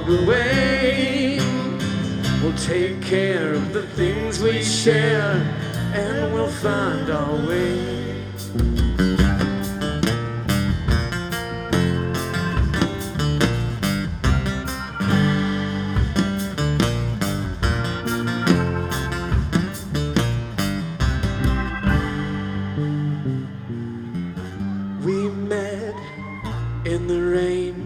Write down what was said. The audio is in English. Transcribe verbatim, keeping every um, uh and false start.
the way. We'll take care of the things we share, and we'll find our way.